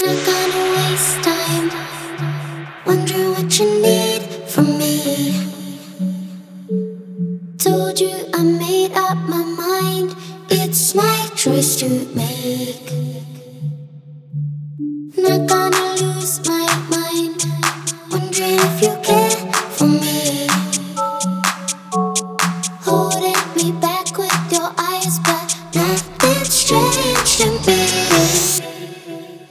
Not gonna waste time wondering what you need from me. Told you I made up my mind. It's my choice to make. Not gonna lose my